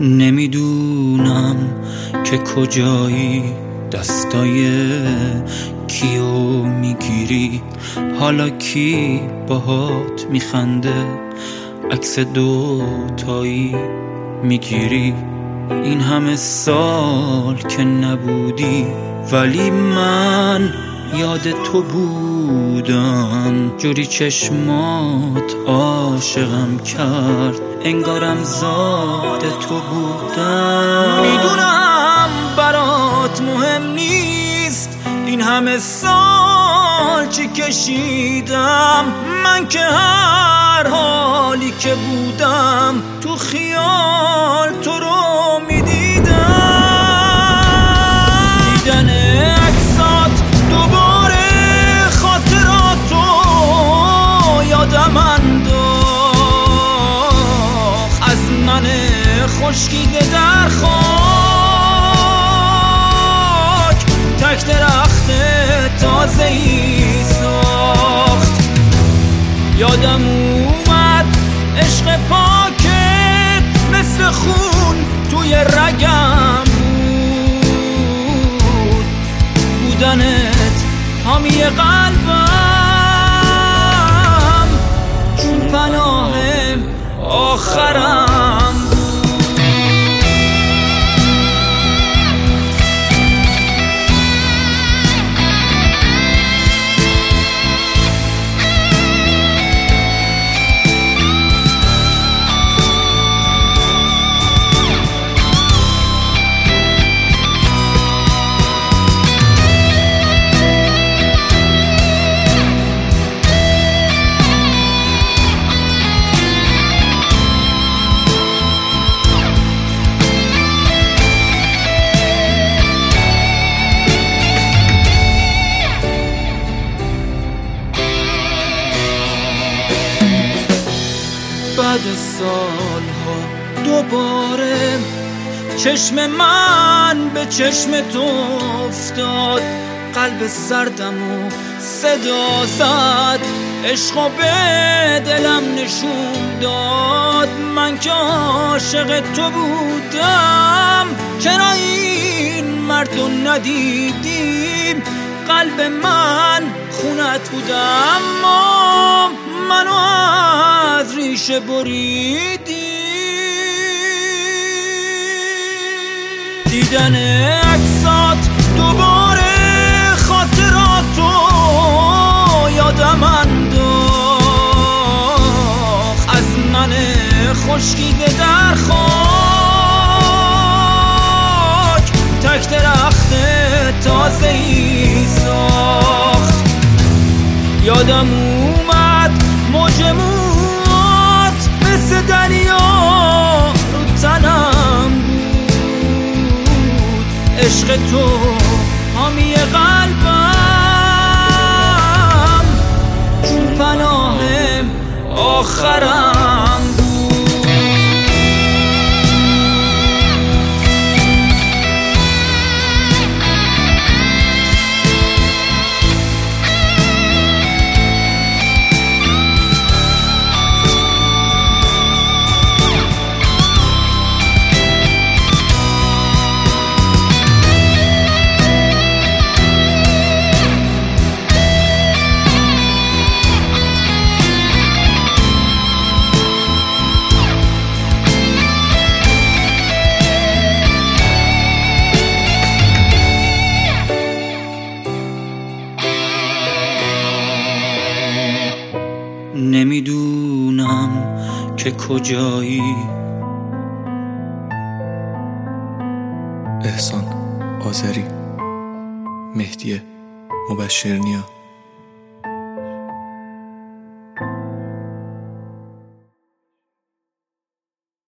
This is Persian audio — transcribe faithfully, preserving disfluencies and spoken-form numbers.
نمیدونم که کجایی، دستای کیو میگیری، حالا کی باهات میخنده، عکس دوتایی میگیری. این همه سال که نبودی ولی من یاد تو بودم، جوری چشمات عاشقم کرد انگارم زاد تو بودم. میدونم برات مهم نیست این همه سال چی کشیدم، من که هر حالی که بودم تو خیال تو رو میدیدم. دیدن عکسات دوباره خاطراتو یادم انداخت، از من خشکیده در خاک تک درخت تازه‌ای ساخت. یادم اومد عشق پاکت مثل خون توی رگم بود، بودنت حامی قلبم، چون پناهم آخرم بود. بعد سالها دوباره چشم من به چشم تو افتاد، قلب سردم و صدا زد، عشقو به دلم نشون داد. من که عاشق تو بودم، چرا این مردو ندیدیم؟ قلب من خونت بودم، اما منو از ریشه بریدی. دیدن عکسات دوباره خاطراتو یادم انداخت، از من خشکیده در خاک تک درخت تازه‌ای ساخت. یادم اومد موج موات مثل دریا رو تنم بود، عشق تو حامی قلبم، چون پناهم آخرم بود. نمیدونم که کجایی. احسان آذری، مهدی مبشرنیا.